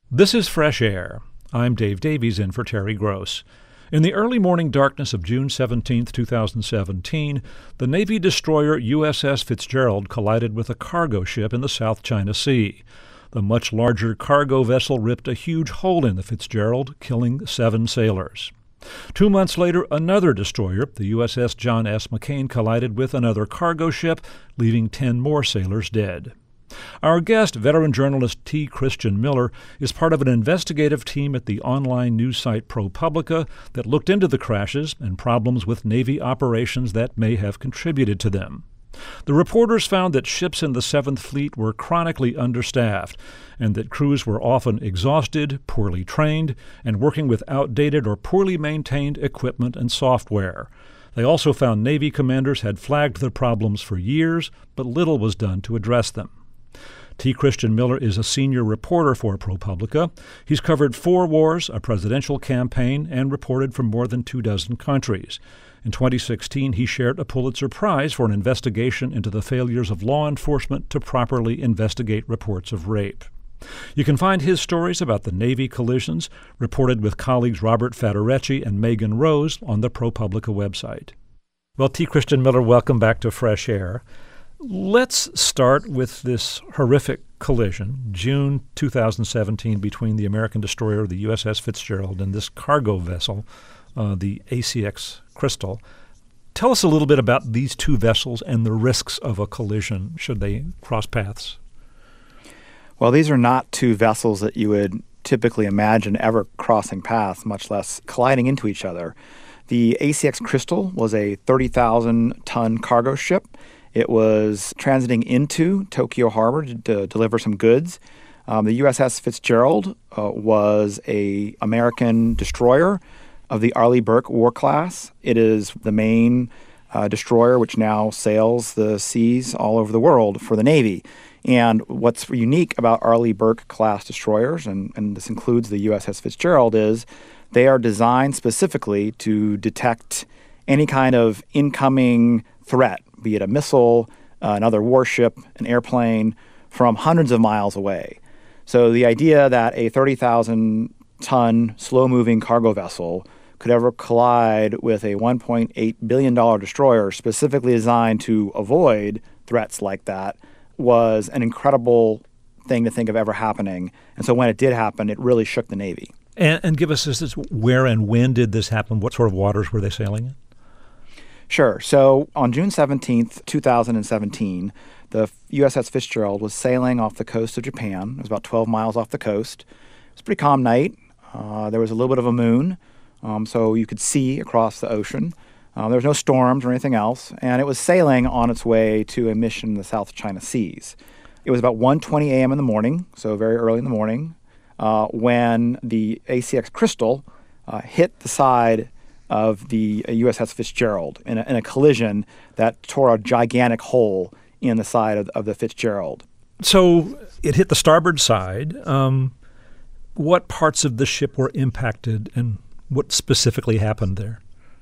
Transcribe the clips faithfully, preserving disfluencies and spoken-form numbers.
This is Fresh Air. I'm Dave Davies in for Terry Gross. In the early morning darkness of June seventeenth, two thousand seventeen, the Navy destroyer U S S Fitzgerald collided with a cargo ship in the South China Sea. The much larger cargo vessel ripped a huge hole in the Fitzgerald, killing seven sailors. Two months later, another destroyer, the U S S John S. McCain, collided with another cargo ship, leaving ten more sailors dead. Our guest, veteran journalist T. Christian Miller, is part of an investigative team at the online news site ProPublica that looked into the crashes and problems with Navy operations that may have contributed to them. The reporters found that ships in the Seventh Fleet were chronically understaffed and that crews were often exhausted, poorly trained, and working with outdated or poorly maintained equipment and software. They also found Navy commanders had flagged the problems for years, but little was done to address them. T. Christian Miller is a senior reporter for ProPublica. He's covered four wars, a presidential campaign, and reported from more than two dozen countries. In twenty sixteen, he shared a Pulitzer Prize for an investigation into the failures of law enforcement to properly investigate reports of rape. You can find his stories about the Navy collisions, reported with colleagues Robert Federecci and Megan Rose, on the ProPublica website. Well, T. Christian Miller, welcome back to Fresh Air. Let's start with this horrific collision, June two thousand seventeen, between the American destroyer, the U S S Fitzgerald, and this cargo vessel, uh, the A C X Crystal. Tell us a little bit about these two vessels and the risks of a collision should they cross paths. Well, these are not two vessels that you would typically imagine ever crossing paths, much less colliding into each other. The A C X Crystal was a thirty thousand ton cargo ship. It was transiting into Tokyo Harbor to, to deliver some goods. Um, the U S S Fitzgerald uh, was a American destroyer of the Arleigh Burke War class. It is the main uh, destroyer which now sails the seas all over the world for the Navy. And what's unique about Arleigh Burke class destroyers, and, and this includes the U S S Fitzgerald, is they are designed specifically to detect any kind of incoming threat, be it a missile, uh, another warship, an airplane, from hundreds of miles away. So the idea that a thirty thousand ton slow-moving cargo vessel could ever collide with a one point eight billion dollars destroyer specifically designed to avoid threats like that was an incredible thing to think of ever happening. And so when it did happen, it really shook the Navy. And, and give us this, this, where and when did this happen? What sort of waters were they sailing in? Sure. So on June seventeenth, two thousand seventeen, the U S S Fitzgerald was sailing off the coast of Japan. It was about twelve miles off the coast. It was a pretty calm night. Uh, there was a little bit of a moon, um, so you could see across the ocean. Uh, there was no storms or anything else, and it was sailing on its way to a mission in the South China Seas. It was about one twenty a.m. in the morning, so very early in the morning, uh, when the A C X Crystal uh, hit the side of the U S S Fitzgerald in a, in a collision that tore a gigantic hole in the side of, of the Fitzgerald. So it hit the starboard side. Um, what parts of the ship were impacted, and what specifically happened there?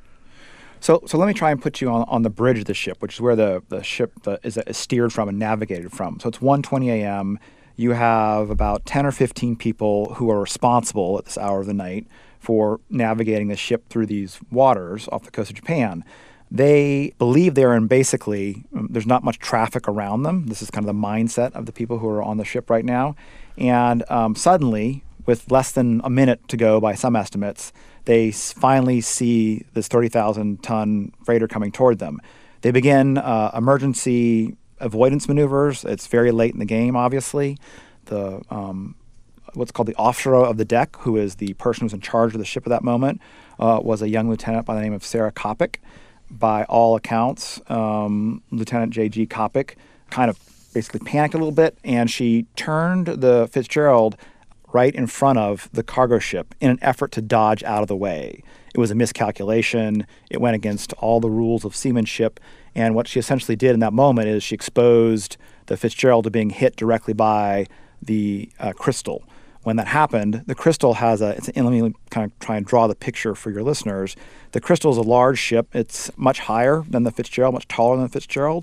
So so let me try and put you on, on the bridge of the ship, which is where the, the ship the, is, is steered from and navigated from. So it's one twenty a.m. You have about ten or fifteen people who are responsible at this hour of the night for navigating the ship through these waters off the coast of Japan. They believe they're in basically, um, there's not much traffic around them. This is kind of the mindset of the people who are on the ship right now. And um, suddenly, with less than a minute to go by some estimates, they s- finally see this thirty thousand ton freighter coming toward them. They begin uh, emergency avoidance maneuvers. It's very late in the game, obviously. The um, what's called the officer of the deck, who is the person who's in charge of the ship at that moment, uh, was a young lieutenant by the name of Sarah Kopic. By all accounts, um, Lieutenant J G Kopic kind of basically panicked a little bit, and she turned the Fitzgerald right in front of the cargo ship in an effort to dodge out of the way. It was a miscalculation. It went against all the rules of seamanship. And what she essentially did in that moment is she exposed the Fitzgerald to being hit directly by the uh, Crystal. When that happened, the Crystal has a, it's, and let me kind of try and draw the picture for your listeners. The Crystal is a large ship. It's much higher than the Fitzgerald, much taller than the Fitzgerald,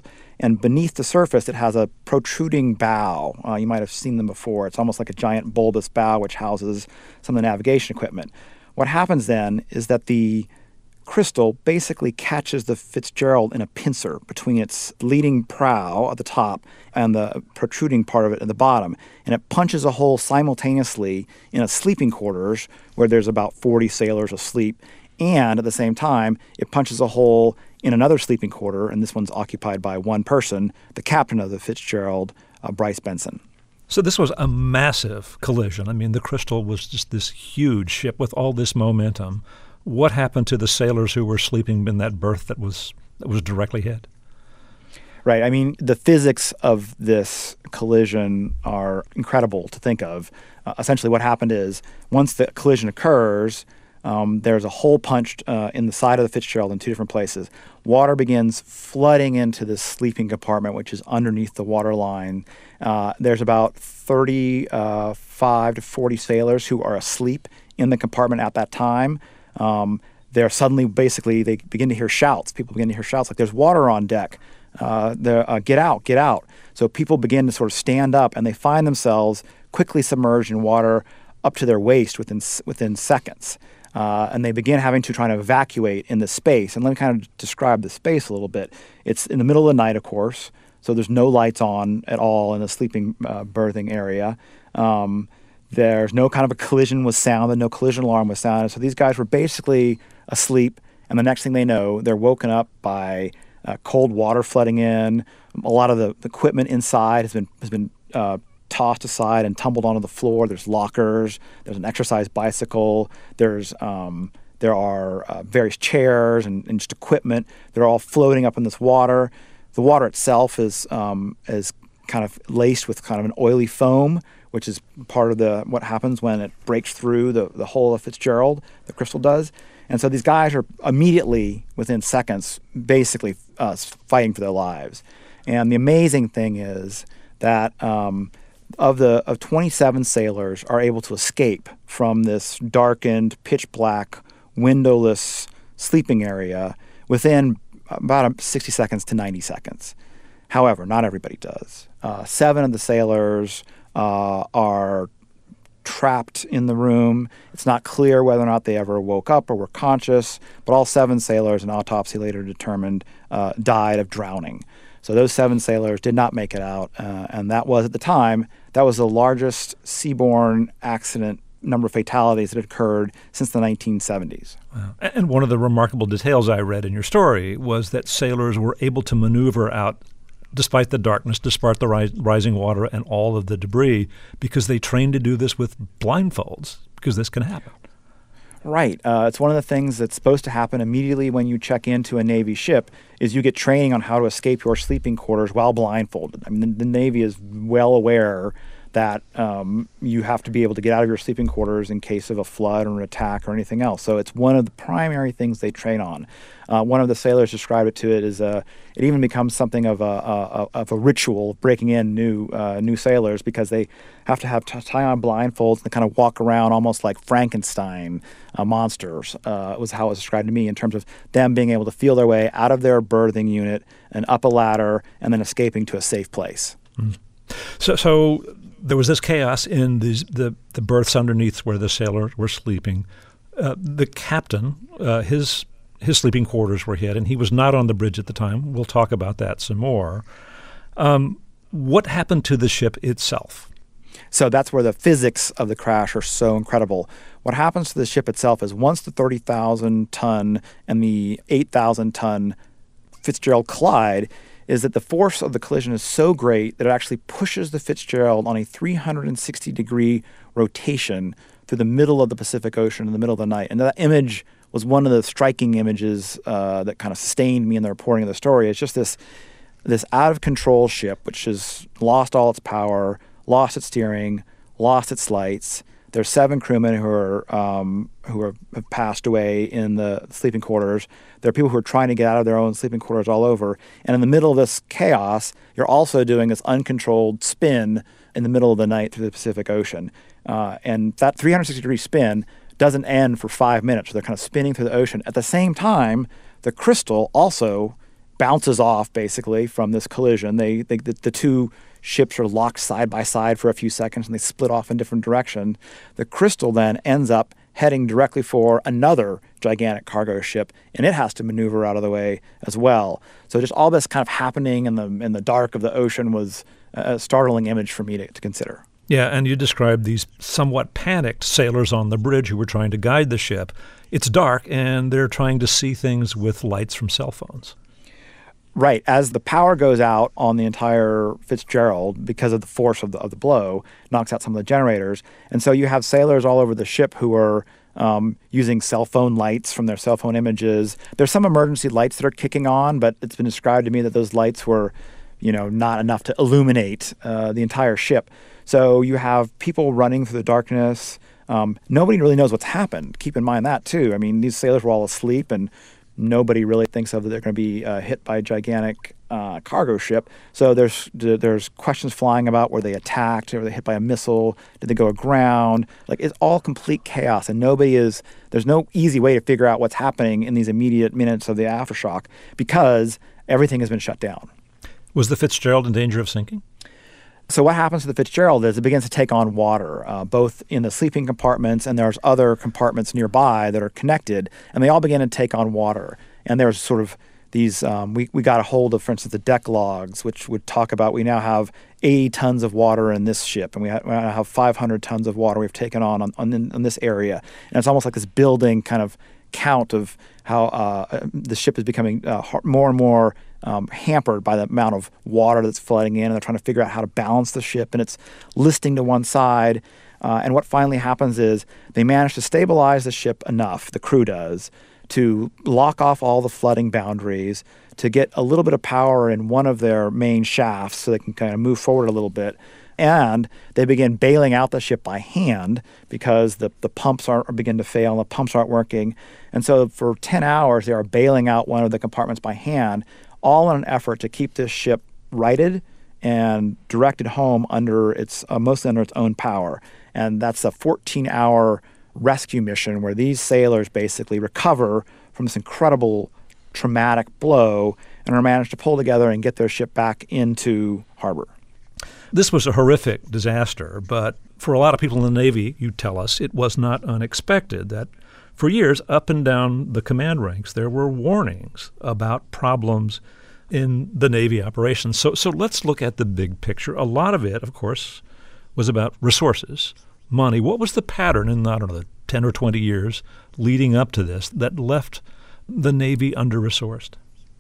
And beneath the surface, it has a protruding bow. Uh, you might have seen them before. It's almost like a giant bulbous bow which houses some of the navigation equipment. What happens then is that the crystal basically catches the Fitzgerald in a pincer between its leading prow at the top and the protruding part of it at the bottom. And it punches a hole simultaneously in a sleeping quarters where there's about forty sailors asleep. And at the same time, it punches a hole in another sleeping quarter, and this one's occupied by one person, the captain of the Fitzgerald, uh, Bryce Benson. So this was a massive collision. I mean, the Crystal was just this huge ship with all this momentum. What happened to the sailors who were sleeping in that berth that was that was directly hit? Right. I mean, the physics of this collision are incredible to think of. Uh, essentially, what happened is once the collision occurs, um, there's a hole punched uh, in the side of the Fitzgerald in two different places. Water begins flooding into this sleeping compartment, which is underneath the water line. Uh, there's about thirty-five to forty sailors who are asleep in the compartment at that time. Um, they're suddenly, basically, they begin to hear shouts. People begin to hear shouts like, "There's water on deck. Uh, uh, get out, get out." So people begin to sort of stand up, and they find themselves quickly submerged in water up to their waist within within seconds. Uh, and they begin having to try to evacuate in the space. And let me kind of describe the space a little bit. It's in the middle of the night, of course, so there's no lights on at all in the sleeping uh, berthing area. Um, there's no kind of a collision was sounded, no collision alarm was sounded. So these guys were basically asleep, and the next thing they know, they're woken up by uh, cold water flooding in. A lot of the, the equipment inside has been has been uh, tossed aside and tumbled onto the floor. There's lockers. There's an exercise bicycle. There's um, there are uh, various chairs and, and just equipment. They're all floating up in this water. The water itself is um, is kind of laced with kind of an oily foam, which is part of the what happens when it breaks through the, the hull of Fitzgerald, the Crystal does. And so these guys are immediately, within seconds, basically uh, fighting for their lives. And the amazing thing is that um, of the of twenty-seven sailors are able to escape from this darkened, pitch black, windowless sleeping area within about sixty seconds to ninety seconds. However, not everybody does. Uh, seven of the sailors uh, are trapped in the room. It's not clear whether or not they ever woke up or were conscious, but all seven sailors, an autopsy later determined, uh, died of drowning. So those seven sailors did not make it out, uh, and that was, at the time, that was the largest seaborne accident number of fatalities that had occurred since the nineteen seventies. Wow. And one of the remarkable details I read in your story was that sailors were able to maneuver out despite the darkness, despite the ri- rising water and all of the debris, because they trained to do this with blindfolds, because this can happen. Right. Uh, it's one of the things that's supposed to happen immediately when you check into a Navy ship is you get training on how to escape your sleeping quarters while blindfolded. I mean, the, the Navy is well aware that um, you have to be able to get out of your sleeping quarters in case of a flood or an attack or anything else. So it's one of the primary things they train on. Uh, one of the sailors described it to it as a, it even becomes something of a, a, a of a ritual breaking in new uh, new sailors, because they have to have t- tie on blindfolds and kind of walk around almost like Frankenstein uh, monsters. Uh, was how it was described to me, in terms of them being able to feel their way out of their berthing unit and up a ladder and then escaping to a safe place. Mm. So, so there was this chaos in these, the the berths underneath where the sailors were sleeping. Uh, the captain, uh, his his sleeping quarters were hit, and he was not on the bridge at the time. We'll talk about that some more. Um, what happened to the ship itself? So that's where the physics of the crash are so incredible. What happens to the ship itself is once the thirty thousand ton and the eight thousand ton Fitzgerald collide, is that the force of the collision is so great that it actually pushes the Fitzgerald on a three hundred sixty degree rotation through the middle of the Pacific Ocean in the middle of the night. And that image was one of the striking images uh, that kind of sustained me in the reporting of the story. It's just this this out-of-control ship which has lost all its power, lost its steering, lost its lights. There's seven crewmen who are um, who are, have passed away in the sleeping quarters. There are people who are trying to get out of their own sleeping quarters all over. And in the middle of this chaos, you're also doing this uncontrolled spin in the middle of the night through the Pacific Ocean. Uh, and that three hundred sixty degree spin doesn't end for five minutes. So they're kind of spinning through the ocean. At the same time, the Crystal also bounces off basically from this collision. They, they the, the two ships are locked side by side for a few seconds and they split off in different directions. The Crystal then ends up heading directly for another gigantic cargo ship, and it has to maneuver out of the way as well. So just all this kind of happening in the in the dark of the ocean was a startling image for me to, to consider. Yeah, and you described these somewhat panicked sailors on the bridge who were trying to guide the ship. It's dark, and they're trying to see things with lights from cell phones. Right. As the power goes out on the entire Fitzgerald because of the force of the, of the blow, knocks out some of the generators. And so you have sailors all over the ship who are um, using cell phone lights from their cell phone images. There's some emergency lights that are kicking on, but it's been described to me that those lights were, you know, not enough to illuminate uh, the entire ship. So you have people running through the darkness. Um, nobody really knows what's happened. Keep in mind that, too. I mean, these sailors were all asleep, and nobody really thinks of that they're going to be uh, hit by a gigantic uh, cargo ship. So there's there's questions flying about were they attacked, were they hit by a missile, did they go aground? Like, it's all complete chaos, and nobody is, there's no easy way to figure out what's happening in these immediate minutes of the aftershock because everything has been shut down. Was the Fitzgerald in danger of sinking? So what happens to the Fitzgerald is it begins to take on water, uh, both in the sleeping compartments, and there's other compartments nearby that are connected, and they all begin to take on water. And there's sort of these, um, we, we got a hold of, for instance, the deck logs, which would talk about we now have eighty tons of water in this ship, and we, ha- we now have five hundred tons of water we've taken on on, on, on this area. And it's almost like this building kind of count of how uh, the ship is becoming uh, more and more Um, hampered by the amount of water that's flooding in, and they're trying to figure out how to balance the ship, and it's listing to one side. Uh, and what finally happens is they manage to stabilize the ship enough, the crew does, to lock off all the flooding boundaries, to get a little bit of power in one of their main shafts so they can kind of move forward a little bit. And they begin bailing out the ship by hand because the, the pumps are, are begin to fail and the pumps aren't working. And so for ten hours, they are bailing out one of the compartments by hand, all in an effort to keep this ship righted and directed home under its uh, mostly under its own power. And that's a fourteen-hour rescue mission where these sailors basically recover from this incredible traumatic blow and are managed to pull together and get their ship back into harbor. This was a horrific disaster, but for a lot of people in the Navy, you tell us, it was not unexpected that for years, up and down the command ranks, there were warnings about problems in the Navy operations. So so let's look at the big picture. A lot of it, of course, was about resources, money. What was the pattern in, I don't know, the ten or twenty years leading up to this that left the Navy under-resourced?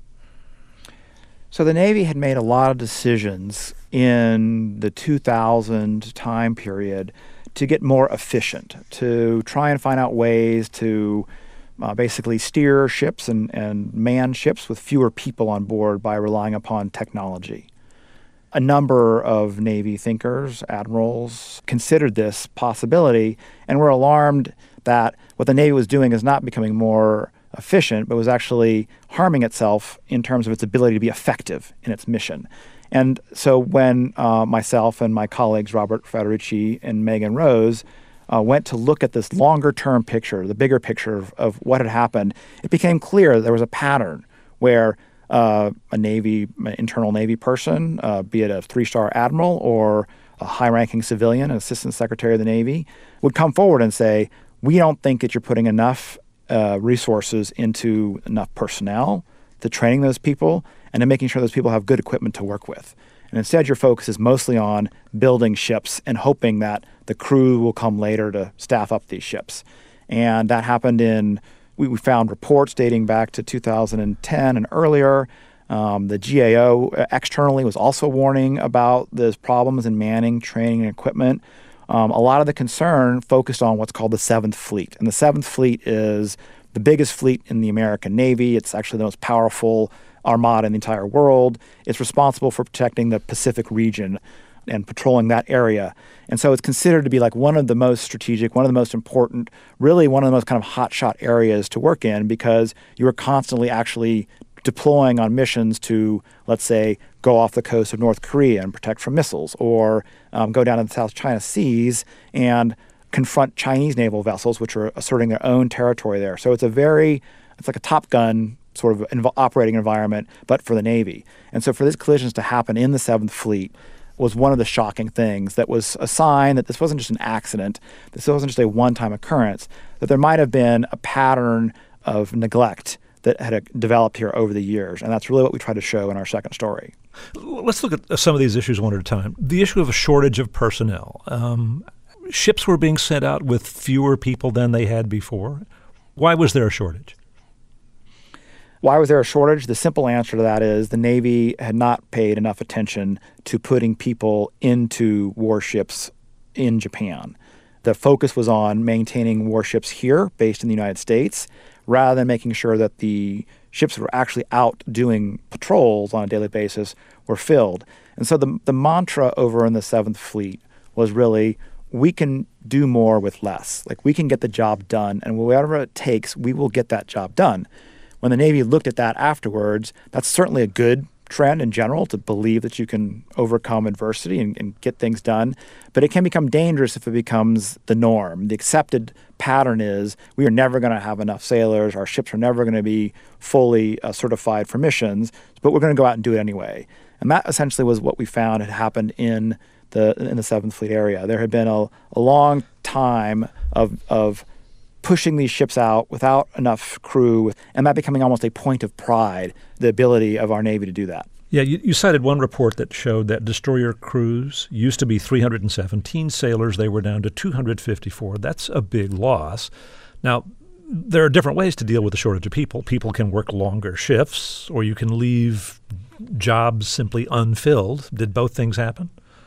So the Navy had made a lot of decisions in the two thousand time period to get more efficient, to try and find out ways to uh, basically steer ships and, and man ships with fewer people on board by relying upon technology. A number of Navy thinkers, admirals, considered this possibility and were alarmed that what the Navy was doing is not becoming more efficient, but was actually harming itself in terms of its ability to be effective in its mission. And so when uh, myself and my colleagues, Robert Federici and Megan Rose, uh, went to look at this longer-term picture, the bigger picture of, of what had happened, it became clear there was a pattern where uh, a Navy, an internal Navy person, uh, be it a three-star admiral or a high-ranking civilian, an assistant secretary of the Navy, would come forward and say, we don't think that you're putting enough uh, resources into enough personnel to training those people and to making sure those people have good equipment to work with. And instead, your focus is mostly on building ships and hoping that the crew will come later to staff up these ships. And that happened in, we, we found reports dating back to two thousand ten and earlier. Um, the G A O externally was also warning about those problems in manning, training, and equipment. Um, a lot of the concern focused on what's called the Seventh Fleet. And the Seventh Fleet is the biggest fleet in the American Navy. It's actually the most powerful armada in the entire world. It's responsible for protecting the Pacific region and patrolling that area. And so it's considered to be like one of the most strategic, one of the most important, really one of the most kind of hotshot areas to work in because you are constantly actually deploying on missions to, let's say, go off the coast of North Korea and protect from missiles, or um, go down to the South China Seas and confront Chinese naval vessels, which are asserting their own territory there. So it's a very, it's like a Top Gun sort of inv- operating environment, but for the Navy. And so for these collisions to happen in the Seventh Fleet was one of the shocking things that was a sign that this wasn't just an accident, this wasn't just a one-time occurrence, that there might have been a pattern of neglect that had uh, developed here over the years. And that's really what we try to show in our second story. Let's look at some of these issues one at a time. The issue of a shortage of personnel. Um, ships were being sent out with fewer people than they had before. Why was there a shortage? Why was there a shortage? The simple answer to that is the Navy had not paid enough attention to putting people into warships in Japan. The focus was on maintaining warships here, based in the United States, rather than making sure that the ships that were actually out doing patrols on a daily basis were filled. And so the, the mantra over in the Seventh Fleet was really, we can do more with less. Like, we can get the job done, and whatever it takes, we will get that job done. When the Navy looked at that afterwards, that's certainly a good trend in general, to believe that you can overcome adversity and, and get things done. But it can become dangerous if it becomes the norm. The accepted pattern is we are never going to have enough sailors. Our ships are never going to be fully uh, certified for missions, but we're going to go out and do it anyway. And that essentially was what we found had happened in the in the Seventh Fleet area. There had been a, a long time of of pushing these ships out without enough crew, and that becoming almost a point of pride, the ability of our Navy to do that. Yeah, you, you cited one report that showed that destroyer crews used to be three hundred seventeen sailors. They were down to two hundred fifty-four. That's a big loss. Now, there are different ways to deal with the shortage of people. People can work longer shifts, or you can leave jobs simply unfilled. Did both things happen?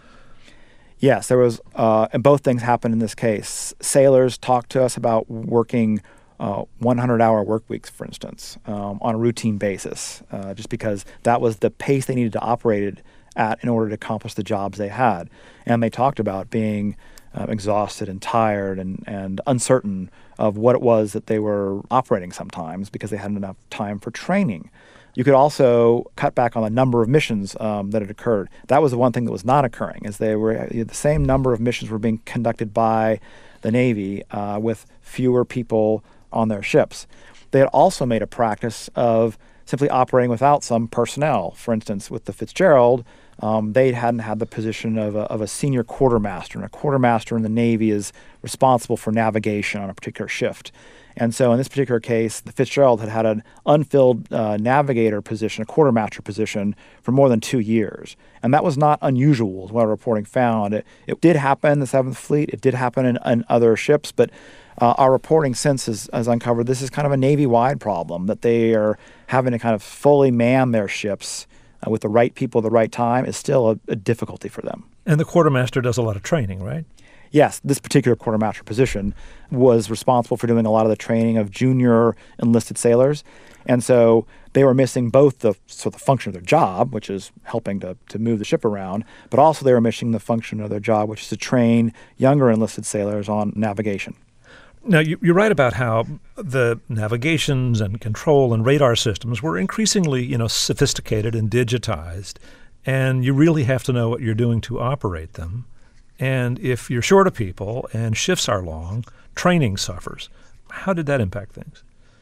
Yes, there was, uh, and both things happened in this case. Sailors talked to us about working uh, hundred-hour work weeks, for instance, um, on a routine basis, uh, just because that was the pace they needed to operate at in order to accomplish the jobs they had. And they talked about being uh, exhausted and tired and, and uncertain of what it was that they were operating sometimes because they hadn't enough time for training. You could also cut back on the number of missions um, that had occurred. That was the one thing that was not occurring, is they were the same number of missions were being conducted by the Navy uh, with fewer people on their ships. They had also made a practice of simply operating without some personnel. For instance, with the Fitzgerald, um, they hadn't had the position of a, of a senior quartermaster, and a quartermaster in the Navy is responsible for navigation on a particular shift. And so in this particular case, the Fitzgerald had had an unfilled uh, navigator position, a quartermaster position, for more than two years. And that was not unusual, is what our reporting found. It, it did happen in the Seventh Fleet. It did happen in, in other ships. But uh, our reporting since has, has uncovered this is kind of a Navy-wide problem, that they are having to kind of fully man their ships uh, with the right people at the right time is still a, a difficulty for them. And the quartermaster does a lot of training, right? Yes, this particular quartermaster position was responsible for doing a lot of the training of junior enlisted sailors. And so they were missing both the sort of function of their job, which is helping to, to move the ship around, but also they were missing the function of their job, which is to train younger enlisted sailors on navigation. Now, you, you write about how the navigations and control and radar systems were increasingly, you know, sophisticated and digitized, and you really have to know what you're doing to operate them. And if you're short of people and shifts are long, training suffers. How did that impact things?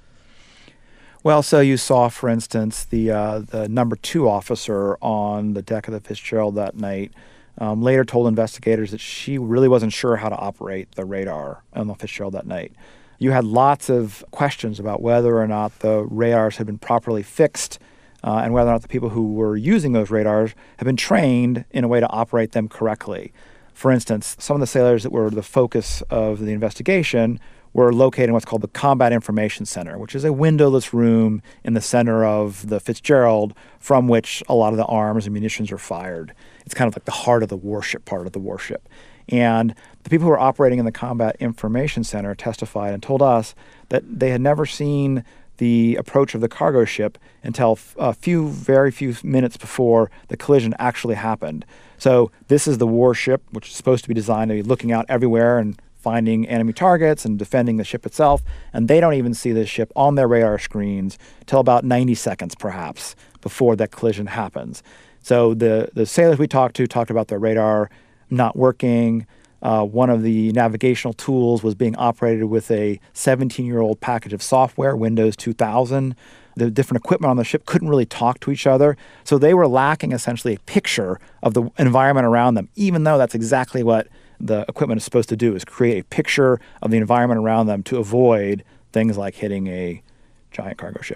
Well, so you saw, for instance, the uh, the number two officer on the deck of the Fitzgerald that night um, later told investigators that she really wasn't sure how to operate the radar on the Fitzgerald that night. You had lots of questions about whether or not the radars had been properly fixed uh, and whether or not the people who were using those radars had been trained in a way to operate them correctly. For instance, some of the sailors that were the focus of the investigation were located in what's called the Combat Information Center, which is a windowless room in the center of the Fitzgerald from which a lot of the arms and munitions are fired. It's kind of like the heart of the warship part of the warship. And the people who were operating in the Combat Information Center testified and told us that they had never seen the approach of the cargo ship until a few, very few minutes before the collision actually happened. So this is the warship, which is supposed to be designed to be looking out everywhere and finding enemy targets and defending the ship itself, and they don't even see this ship on their radar screens till about ninety seconds, perhaps, before that collision happens. So the, the sailors we talked to talked about their radar not working, Uh, one of the navigational tools was being operated with a seventeen-year-old package of software, Windows two thousand. The different equipment on the ship couldn't really talk to each other. So they were lacking essentially a picture of the environment around them, even though that's exactly what the equipment is supposed to do, is create a picture of the environment around them to avoid things like hitting a giant cargo ship.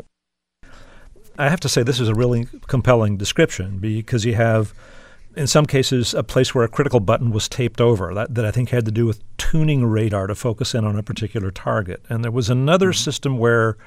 I have to say this is a really compelling description because you have, in some cases, a place where a critical button was taped over that, that I think had to do with tuning radar to focus in on a particular target. And there was another mm-hmm. system where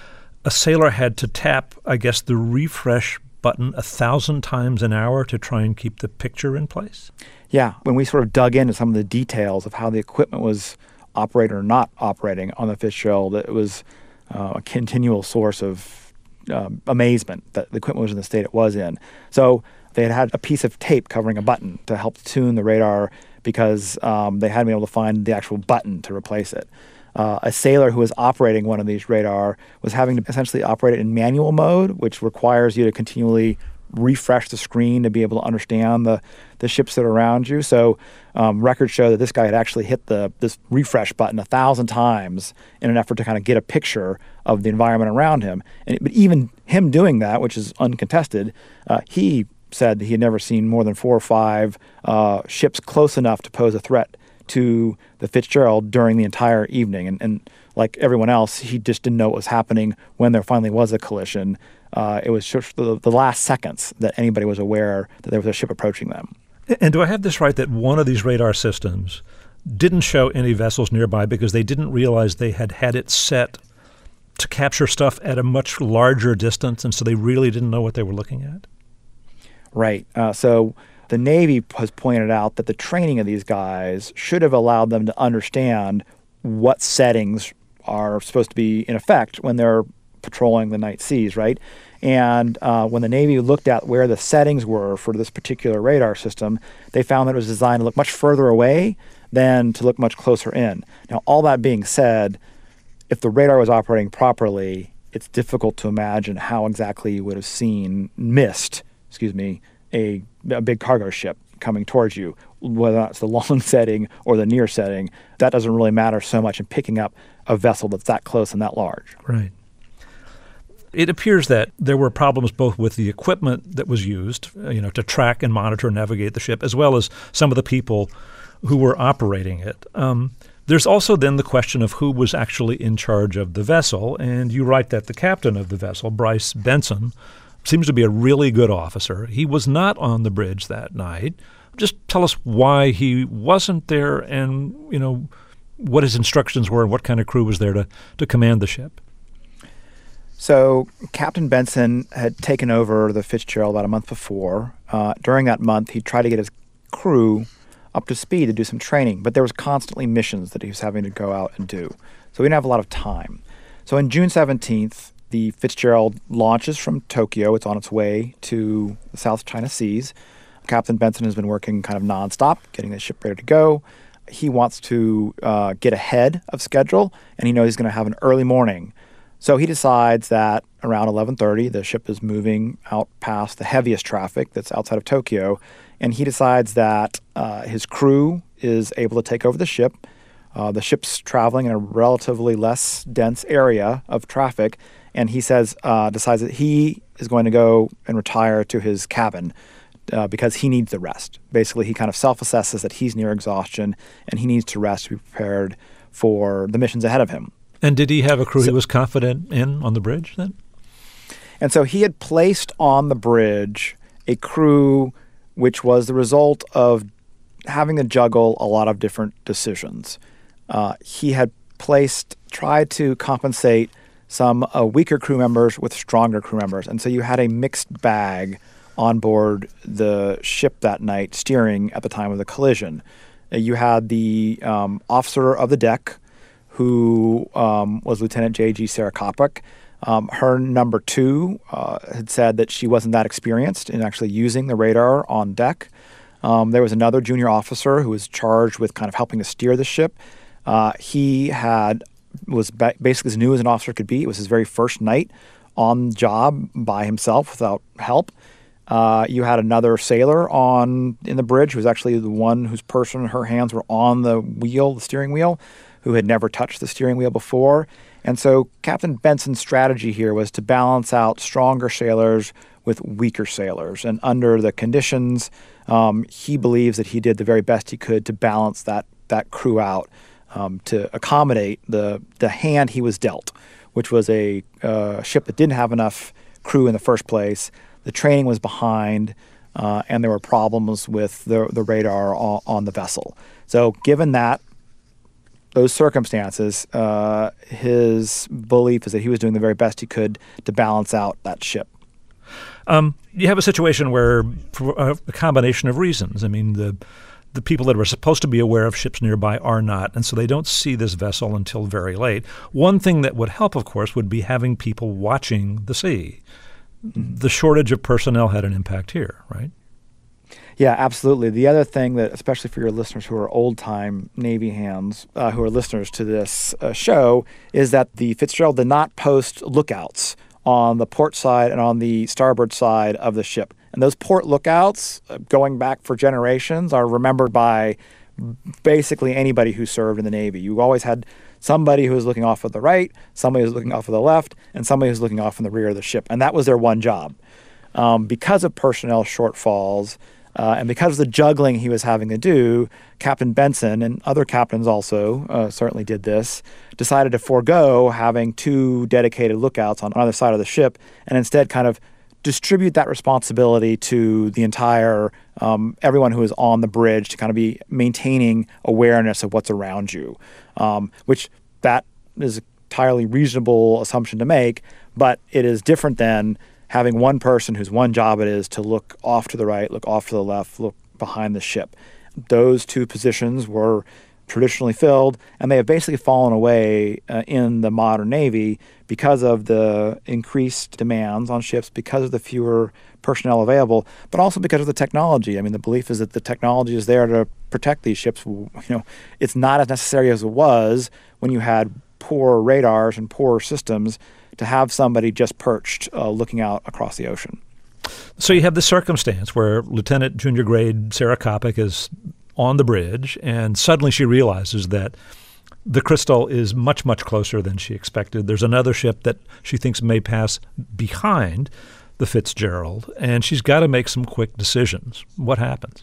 a sailor had to tap, I guess, the refresh button a thousand times an hour to try and keep the picture in place? Yeah. When we sort of dug into some of the details of how the equipment was operating or not operating on the Fitzgerald, it was uh, a continual source of Um, amazement that the equipment was in the state it was in. So they had had a piece of tape covering a button to help tune the radar because um, they hadn't been able to find the actual button to replace it. Uh, a sailor who was operating one of these radar was having to essentially operate it in manual mode, which requires you to continually refresh the screen to be able to understand the, the ships that are around you. So um, records show that this guy had actually hit the this refresh button a thousand times in an effort to kind of get a picture of the environment around him. And but even him doing that, which is uncontested, uh, he said that he had never seen more than four or five uh, ships close enough to pose a threat to the Fitzgerald during the entire evening. And, and like everyone else, he just didn't know what was happening when there finally was a collision. Uh, it was just the, the last seconds that anybody was aware that there was a ship approaching them. And do I have this right that one of these radar systems didn't show any vessels nearby because they didn't realize they had had it set to capture stuff at a much larger distance, and so they really didn't know what they were looking at? Right. Uh, so the Navy has pointed out that the training of these guys should have allowed them to understand what settings are supposed to be in effect when they're patrolling the night seas, right? And uh, when the Navy looked at where the settings were for this particular radar system, they found that it was designed to look much further away than to look much closer in. Now, all that being said, if the radar was operating properly, it's difficult to imagine how exactly you would have seen, missed, excuse me, a, a big cargo ship coming towards you, whether that's the long setting or the near setting. That doesn't really matter so much in picking up a vessel that's that close and that large. Right. It appears that there were problems both with the equipment that was used, you know, to track and monitor and navigate the ship, as well as some of the people who were operating it. Um, there's also then the question of who was actually in charge of the vessel, and you write that the captain of the vessel, Bryce Benson, seems to be a really good officer. He was not on the bridge that night. Just tell us why he wasn't there and, you know, what his instructions were and what kind of crew was there to, to command the ship. So Captain Benson had taken over the Fitzgerald about a month before. Uh, during that month, he tried to get his crew up to speed to do some training, but there was constantly missions that he was having to go out and do. So we didn't have a lot of time. So on June seventeenth, the Fitzgerald launches from Tokyo. It's on its way to the South China Seas. Captain Benson has been working kind of nonstop, getting the ship ready to go. He wants to uh, get ahead of schedule, and he knows he's going to have an early morning. So he decides that around eleven thirty, the ship is moving out past the heaviest traffic that's outside of Tokyo, and he decides that uh, his crew is able to take over the ship. Uh, the ship's traveling in a relatively less dense area of traffic, and he says, uh, decides that he is going to go and retire to his cabin uh, because he needs the rest. Basically, he kind of self-assesses that he's near exhaustion, and he needs to rest to be prepared for the missions ahead of him. And did he have a crew so, he was confident in on the bridge then? And so he had placed on the bridge a crew which was the result of having to juggle a lot of different decisions. Uh, he had placed, tried to compensate some uh, weaker crew members with stronger crew members. And so you had a mixed bag on board the ship that night steering at the time of the collision. Uh, you had the um, officer of the deck, who um, was Lieutenant J G Sarah Kopic. Um, her number two uh, had said that she wasn't that experienced in actually using the radar on deck. Um, there was another junior officer who was charged with kind of helping to steer the ship. Uh, he had was ba- basically as new as an officer could be. It was his very first night on job by himself without help. Uh, you had another sailor on in the bridge who was actually the one whose person, her hands were on the wheel, the steering wheel, who had never touched the steering wheel before. And so Captain Benson's strategy here was to balance out stronger sailors with weaker sailors. And under the conditions, um, he believes that he did the very best he could to balance that that crew out, um, to accommodate the the hand he was dealt, which was a uh, ship that didn't have enough crew in the first place. The training was behind, uh, and there were problems with the the radar on, on the vessel. So given that, those circumstances, uh, his belief is that he was doing the very best he could to balance out that ship. Um, you have a situation where, for a combination of reasons, I mean, the the people that were supposed to be aware of ships nearby are not, and so they don't see this vessel until very late. One thing that would help, of course, would be having people watching the sea. The shortage of personnel had an impact here, right? Yeah, absolutely. The other thing that, especially for your listeners who are old-time Navy hands, uh, who are listeners to this uh, show, is that the Fitzgerald did not post lookouts on the port side and on the starboard side of the ship. And those port lookouts, uh, going back for generations, are remembered by basically anybody who served in the Navy. You always had somebody who was looking off of the right, somebody who was looking off of the left, and somebody who was looking off in the rear of the ship. And that was their one job. Um, because of personnel shortfalls, uh, and because of the juggling he was having to do, Captain Benson, and other captains also uh, certainly did this, decided to forego having two dedicated lookouts on either side of the ship, and instead kind of distribute that responsibility to the entire, um, everyone who is on the bridge, to kind of be maintaining awareness of what's around you, um, which that is an entirely reasonable assumption to make, but it is different than having one person whose one job it is to look off to the right, look off to the left, look behind the ship. Those two positions were traditionally filled, and they have basically fallen away uh, in the modern Navy because of the increased demands on ships, because of the fewer personnel available, but also because of the technology. I mean, the belief is that the technology is there to protect these ships. You know, it's not as necessary as it was when you had poor radars and poor systems to have somebody just perched uh, looking out across the ocean. So you have this circumstance where Lieutenant Junior Grade Sarah Coppock is on the bridge, and suddenly she realizes that the Crystal is much, much closer than she expected. There's another ship that she thinks may pass behind the Fitzgerald, and she's got to make some quick decisions. What happens?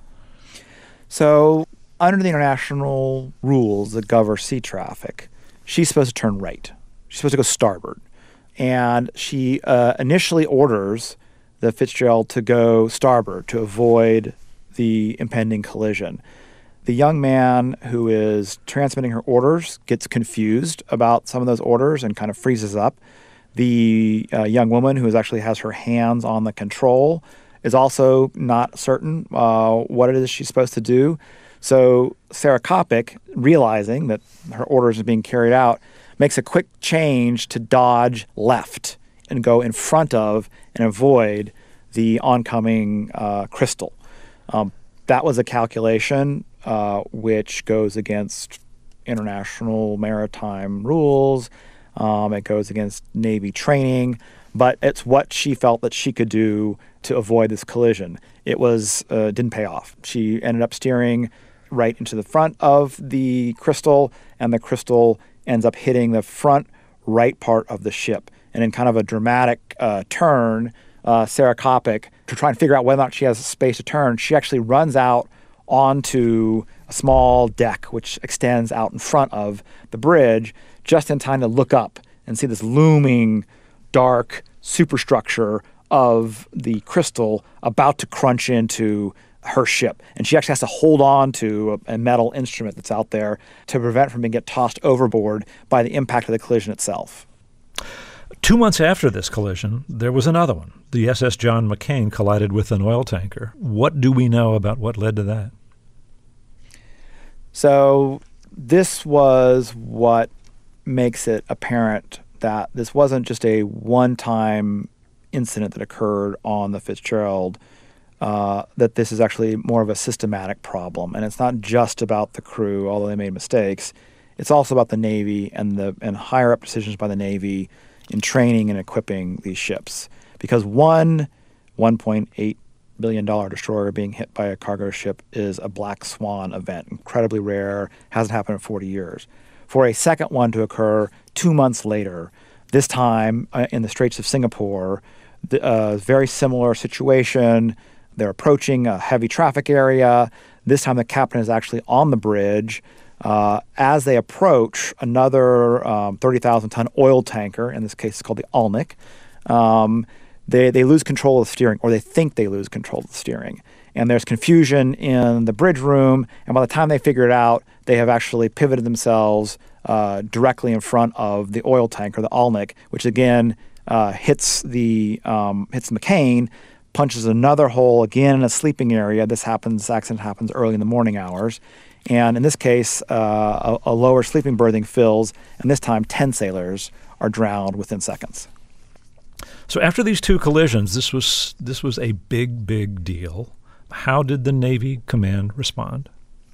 So under the international rules that govern sea traffic, she's supposed to turn right. She's supposed to go starboard. And she uh, initially orders the Fitzgerald to go starboard to avoid the impending collision. The young man who is transmitting her orders gets confused about some of those orders and kind of freezes up. The uh, young woman who is actually has her hands on the control is also not certain uh, what it is she's supposed to do. So Sarah Coppock, realizing that her orders are being carried out, makes a quick change to dodge left and go in front of and avoid the oncoming uh, Crystal. Um, that was a calculation uh, which goes against international maritime rules. Um, it goes against Navy training, but it's what she felt that she could do to avoid this collision. It was uh, didn't pay off. She ended up steering right into the front of the Crystal, and the Crystal ends up hitting the front right part of the ship. And in kind of a dramatic uh, turn, uh, Sarah Coppock, to try and figure out whether or not she has space to turn, she actually runs out onto a small deck which extends out in front of the bridge, just in time to look up and see this looming, dark superstructure of the Crystal about to crunch into her ship. And she actually has to hold on to a, a metal instrument that's out there to prevent from being get tossed overboard by the impact of the collision itself. Two months after this collision, there was another one. The S S John McCain collided with an oil tanker. What do we know about what led to that? So this was what makes it apparent that this wasn't just a one-time incident that occurred on the Fitzgerald, uh, that this is actually more of a systematic problem. And it's not just about the crew, although they made mistakes. It's also about the Navy and the and higher-up decisions by the Navy in training and equipping these ships. Because one one point eight billion dollars destroyer being hit by a cargo ship is a black swan event, incredibly rare, hasn't happened in forty years. For a second one to occur two months later, this time uh, in the Straits of Singapore, the, uh, very similar situation. They're approaching a heavy traffic area. This time the captain is actually on the bridge. Uh, as they approach, another um, thirty thousand ton oil tanker, in this case it's called the Alnic, um, they, they lose control of the steering, or they think they lose control of the steering. And there's confusion in the bridge room, and by the time they figure it out, they have actually pivoted themselves uh, directly in front of the oil tanker, the Alnic, which again uh, hits the um, hits the McCain, punches another hole again in a sleeping area. This happens, this accident happens early in the morning hours. And in this case, uh, a, a lower sleeping berthing fills, and this time ten sailors are drowned within seconds. So after these two collisions, this was this was a big, big deal. How did the Navy command respond?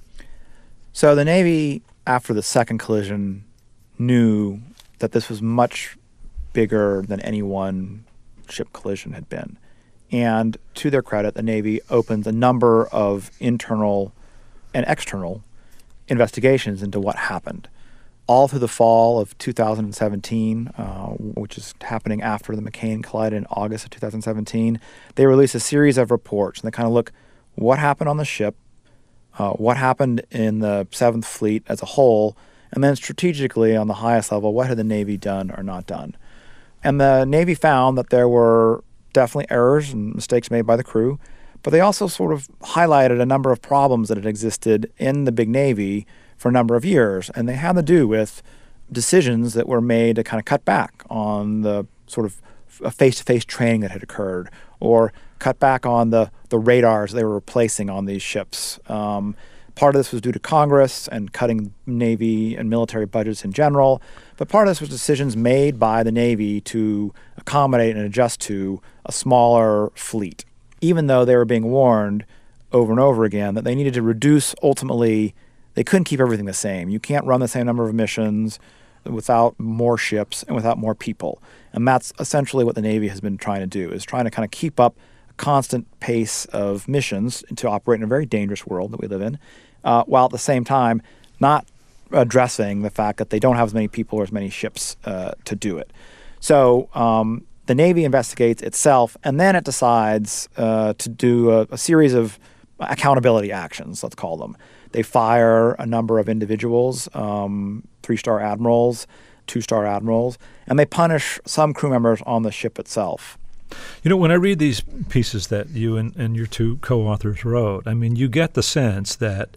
So the Navy, after the second collision, knew that this was much bigger than any one ship collision had been. And to their credit, the Navy opened a number of internal and external investigations into what happened. All through the fall of two thousand seventeen, uh, which is happening after the McCain collided in August of two thousand seventeen, they released a series of reports, and they kind of look what happened on the ship, uh, what happened in the Seventh Fleet as a whole, and then strategically on the highest level, what had the Navy done or not done. And the Navy found that there were definitely errors and mistakes made by the crew, but they also sort of highlighted a number of problems that had existed in the big Navy for a number of years, and they had to do with decisions that were made to kind of cut back on the sort of face-to-face training that had occurred, or cut back on the, the radars they were replacing on these ships. Um, part of this was due to Congress and cutting Navy and military budgets in general, but part of this was decisions made by the Navy to accommodate and adjust to a smaller fleet, even though they were being warned over and over again that they needed to reduce ultimately. They couldn't keep everything the same. You can't run the same number of missions without more ships and without more people. And that's essentially what the Navy has been trying to do, is trying to kind of keep up a constant pace of missions to operate in a very dangerous world that we live in, uh, while at the same time not addressing the fact that they don't have as many people or as many ships uh, to do it. So um, the Navy investigates itself, and then it decides uh, to do a, a series of accountability actions, let's call them. They fire a number of individuals, um, three-star admirals, two-star admirals, and they punish some crew members on the ship itself. You know, when I read these pieces that you and, and your two co-authors wrote, I mean, you get the sense that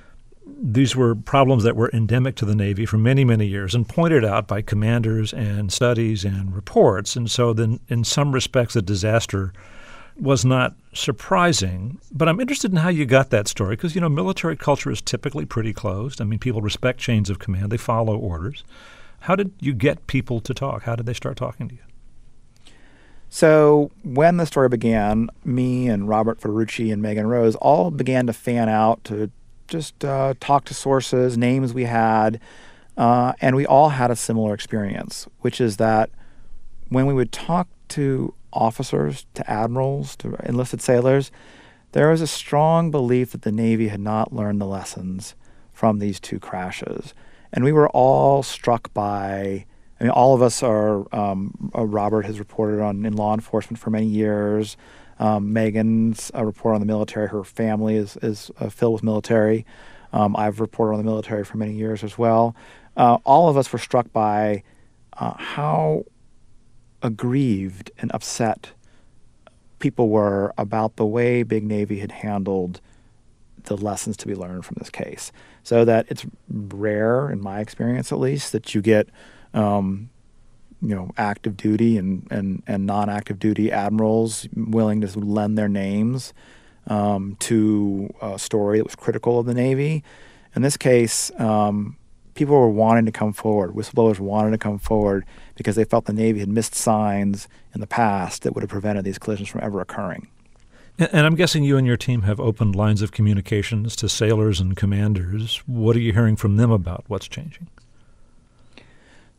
these were problems that were endemic to the Navy for many, many years and pointed out by commanders and studies and reports. And so then in some respects, the disaster was not surprising, but I'm interested in how you got that story because, you know, military culture is typically pretty closed. I mean, people respect chains of command. They follow orders. How did you get people to talk? How did they start talking to you? So when the story began, me and Robert Federucci and Megan Rose all began to fan out to just uh, talk to sources, names we had, uh, and we all had a similar experience, which is that when we would talk to officers, to admirals, to enlisted sailors, there was a strong belief that the Navy had not learned the lessons from these two crashes. And we were all struck by, I mean, all of us are, um, uh, Robert has reported on in law enforcement for many years. Um, Megan's uh, report on the military, her family is, is uh, filled with military. Um, I've reported on the military for many years as well. Uh, all of us were struck by uh, how aggrieved and upset people were about the way Big Navy had handled the lessons to be learned from this case. So that it's rare, in my experience at least, that you get um, you know, active duty and, and, and non-active duty admirals willing to lend their names um, to a story that was critical of the Navy. In this case, um, people were wanting to come forward. Whistleblowers wanted to come forward because they felt the Navy had missed signs in the past that would have prevented these collisions from ever occurring. And, and I'm guessing you and your team have opened lines of communications to sailors and commanders. What are you hearing from them about what's changing?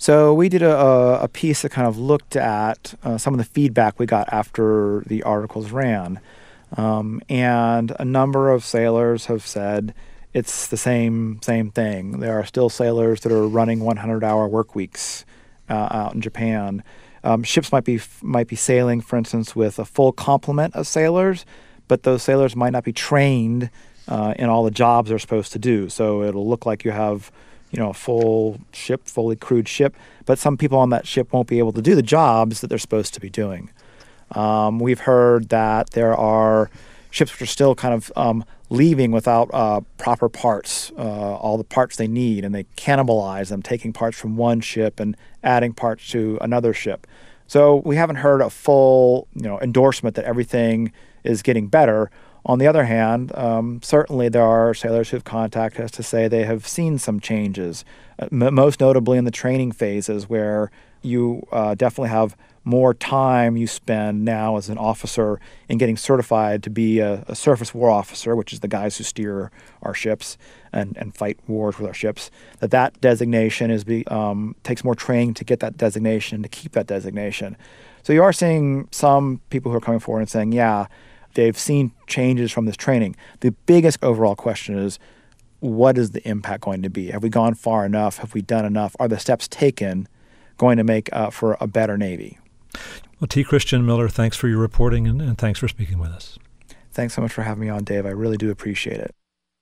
So we did a, a piece that kind of looked at uh, some of the feedback we got after the articles ran. Um, and a number of sailors have said it's the same same thing. There are still sailors that are running hundred-hour work weeks uh, out in Japan. Um, ships might be might be sailing, for instance, with a full complement of sailors, but those sailors might not be trained uh, in all the jobs they're supposed to do. So it'll look like you have, you know, a full ship, fully crewed ship, but some people on that ship won't be able to do the jobs that they're supposed to be doing. Um, we've heard that there are ships which are still kind of um, leaving without uh, proper parts, uh, all the parts they need, and they cannibalize them, taking parts from one ship and adding parts to another ship. So we haven't heard a full, you know, endorsement that everything is getting better. On the other hand, um, certainly there are sailors who've contacted us to say they have seen some changes, uh, m- most notably in the training phases where you uh, definitely have more time you spend now as an officer in getting certified to be a, a surface war officer, which is the guys who steer our ships and, and fight wars with our ships, that that designation is be, um, takes more training to get that designation, to keep that designation. So you are seeing some people who are coming forward and saying, yeah, they've seen changes from this training. The biggest overall question is, what is the impact going to be? Have we gone far enough? Have we done enough? Are the steps taken going to make uh, for a better Navy? Well, T. Christian Miller, thanks for your reporting and, and thanks for speaking with us. Thanks so much for having me on, Dave. I really do appreciate it.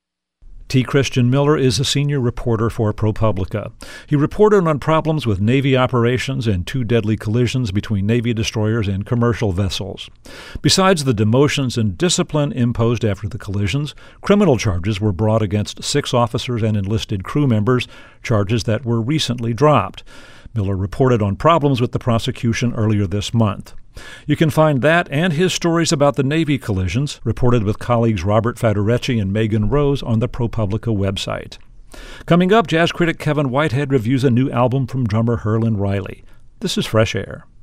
T. Christian Miller is a senior reporter for ProPublica. He reported on problems with Navy operations and two deadly collisions between Navy destroyers and commercial vessels. Besides the demotions and discipline imposed after the collisions, criminal charges were brought against six officers and enlisted crew members, charges that were recently dropped. Miller reported on problems with the prosecution earlier this month. You can find that and his stories about the Navy collisions, reported with colleagues Robert Federecci and Megan Rose, on the ProPublica website. Coming up, jazz critic Kevin Whitehead reviews a new album from drummer Herlin Riley. This is Fresh Air.